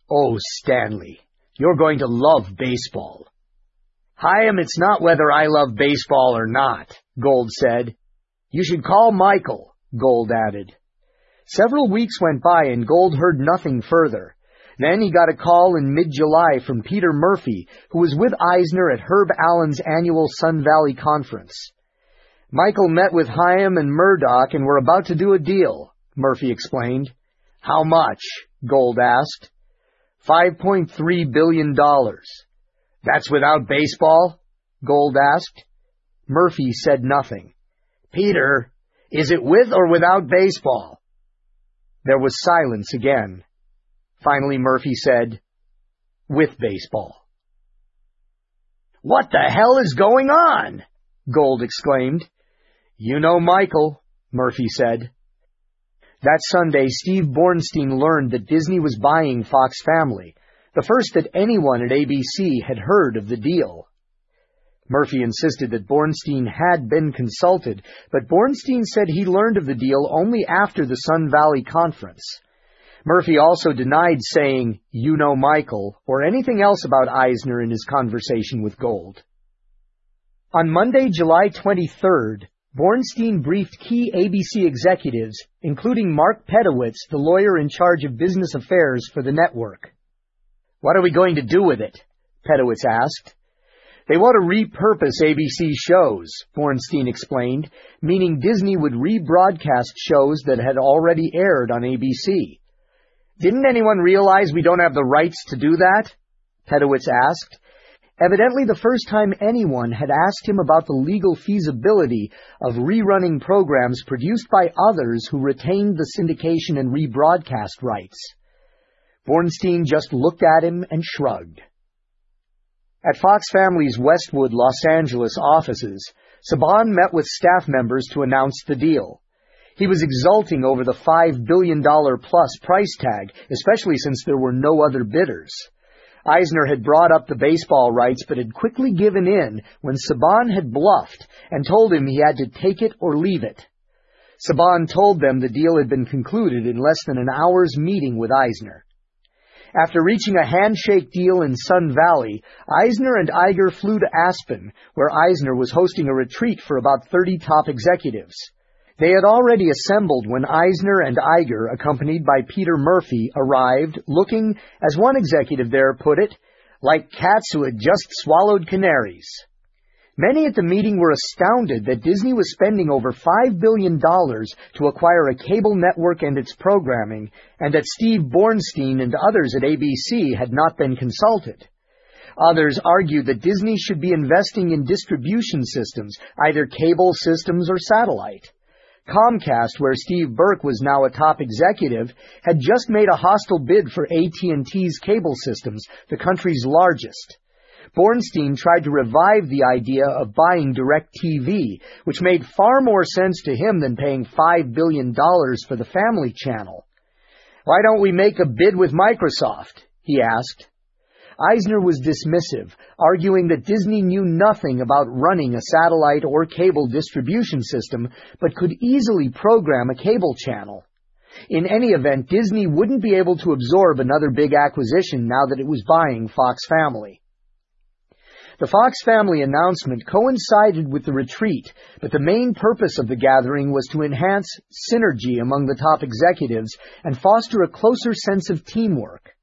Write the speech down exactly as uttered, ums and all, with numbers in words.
Oh, Stanley, you're going to love baseball. Chaim, it's not whether I love baseball or not, Gold said. You should call Michael, Gold added. Several weeks went by and Gold heard nothing further. Then he got a call in mid-July from Peter Murphy, who was with Eisner at Herb Allen's annual Sun Valley Conference. Michael met with Chaim and Murdoch and were about to do a deal, Murphy explained. How much? Gold asked. Five point three billion dollars. That's without baseball? Gold asked. Murphy said nothing. Peter, is it with or without baseball? There was silence again. Finally, Murphy said, with baseball. What the hell is going on? Gold exclaimed. You know Michael, Murphy said. That Sunday, Steve Bornstein learned that Disney was buying Fox Family, the first that anyone at A B C had heard of the deal. Murphy insisted that Bornstein had been consulted, but Bornstein said he learned of the deal only after the Sun Valley Conference. Murphy also denied saying, you know Michael, or anything else about Eisner in his conversation with Gold. On Monday, July twenty-third, Bornstein briefed key A B C executives, including Mark Pedowitz, the lawyer in charge of business affairs for the network. What are we going to do with it? Pedowitz asked. They want to repurpose A B C shows, Bornstein explained, meaning Disney would rebroadcast shows that had already aired on A B C. Didn't anyone realize we don't have the rights to do that? Pedowitz asked. Evidently the first time anyone had asked him about the legal feasibility of rerunning programs produced by others who retained the syndication and rebroadcast rights. Bornstein just looked at him and shrugged. At Fox Family's Westwood, Los Angeles offices, Saban met with staff members to announce the deal. He was exulting over the five billion dollars plus price tag, especially since there were no other bidders. Eisner had brought up the baseball rights but had quickly given in when Saban had bluffed and told him he had to take it or leave it. Saban told them the deal had been concluded in less than an hour's meeting with Eisner. After reaching a handshake deal in Sun Valley, Eisner and Iger flew to Aspen, where Eisner was hosting a retreat for about thirty top executives. They had already assembled when Eisner and Iger, accompanied by Peter Murphy, arrived, looking, as one executive there put it, like cats who had just swallowed canaries. Many at the meeting were astounded that Disney was spending over five billion dollars to acquire a cable network and its programming, and that Steve Bornstein and others at A B C had not been consulted. Others argued that Disney should be investing in distribution systems, either cable systems or satellite. Comcast, where Steve Burke was now a top executive, had just made a hostile bid for A T and T's cable systems, the country's largest. Bornstein tried to revive the idea of buying DirecTV, which made far more sense to him than paying five billion dollars for the Family Channel. Why don't we make a bid with Microsoft? He asked. Eisner was dismissive, arguing that Disney knew nothing about running a satellite or cable distribution system, but could easily program a cable channel. In any event, Disney wouldn't be able to absorb another big acquisition now that it was buying Fox Family. The Fox Family announcement coincided with the retreat, but the main purpose of the gathering was to enhance synergy among the top executives and foster a closer sense of teamwork.